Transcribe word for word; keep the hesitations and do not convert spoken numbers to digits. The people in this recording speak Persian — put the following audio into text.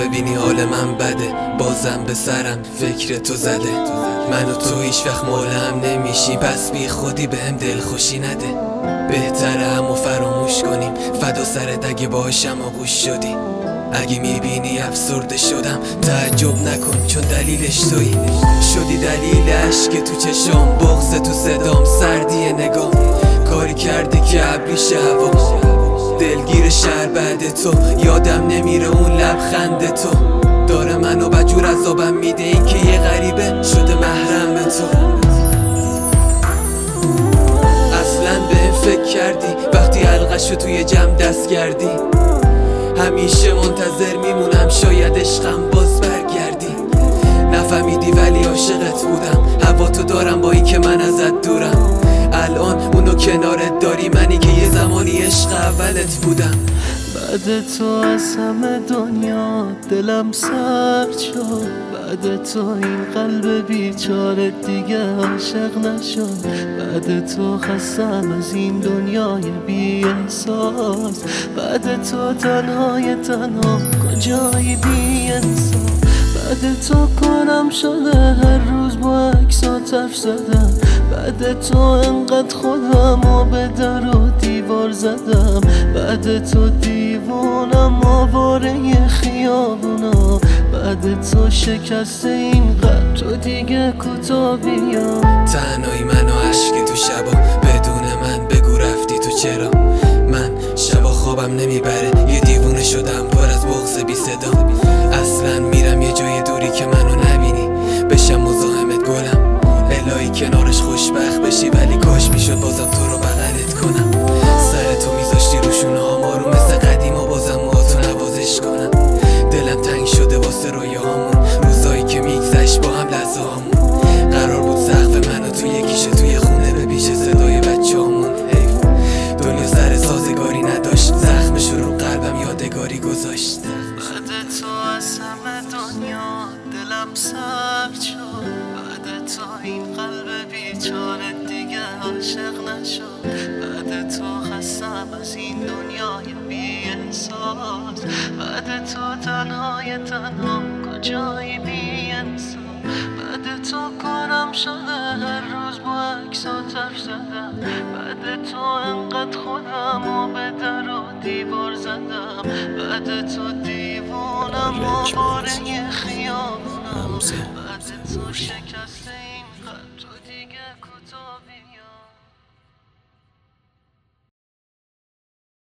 ببینی حال من بده، بازم به سرم فکر تو زده. من و تو هیچ وقت مال هم نمیشی، پس بی خودی بهم دلخوشی نده. بهتره همو فراموش کنیم، فدا سرت اگه باشم آغوش شدی. اگه میبینی افسرده شدم تعجب نکن، چون دلیلش تویی. شدی دلیل عشق تو چشام، بغض تو صدام، سردی نگام. کاری کردی که ابریش هوا دلگیر شهر بعد تو. یادم نمیره اون لبخند تو، داره منو بجور عذابم میده این که یه غریبه شده محرم تو. اصلا به فکر کردی وقتی حلقشو توی جمع دست کردی؟ همیشه منتظر میمونم شاید عشقم باز برگردی. نفهمیدی ولی عاشقت بودم، هوا تو دارم با این که من ازت دورم. الان اونو کنارت داری، منی که یه زمانی عشق اولت بودم. بعد تو از همه دنیا دلم سرد شد، بعد تو این قلب بیچاره دیگه عاشق نشد. بعد تو خستم از این دنیای بی احساس، بعد تو تنهای تنها کجایی بی انصاف. بعد تو کنم شده هر روز با عکسات حرف زدم، بعد تو انقدر خودم و به در و دیوار زدم. بعد تو دیوانم آواره خیابونا، بعد تو شکست این قلب تو دیگه کوتا بیا. تنهایی من و عشقی تو شبا، بدون من بگو رفتی تو چرا. من شبا خوابم نمیبره، یه دیوونه شدم پر از بغض بی صدا. اصلا میرم یه جای دوری که منو نبینی، بشم مزاحمت گلم. الهی کنارش خوشبخت بشی، ولی کاش میشد بازم تو رو بغلت کنم. سر تو میذاشتی روشونه ها ما رو مثل قدیم و بازم موهاتو نوازش کنم. دلم تنگ شده واسه رویاهامون، روزایی که میگذشت با هم لحظه هامون. قرار بود سقف من و تو یکیشه توی خونه به پیش صدای بچه هامون. حیف دنیا سر سازگاری نداشت، زخمش رو قلبم یادگاری گذاشت. بعد تو از همه دنیا دلم سرد شد، بعد تو این قلب بیچاره دیگه عاشق نشد. بعد تو خستم از این دنیای بی احساس، بعد تو تنهای تنها کجایی بی انصاف. بعد تو کارم شده هر روز با عکسات حرف زدم، بعد تو انقدر خودم و به در و دیوار زدم. بعد تو دیوانم آواره خیابونم، بعد تو شکست این قلب تو دیگه کوتا بیا.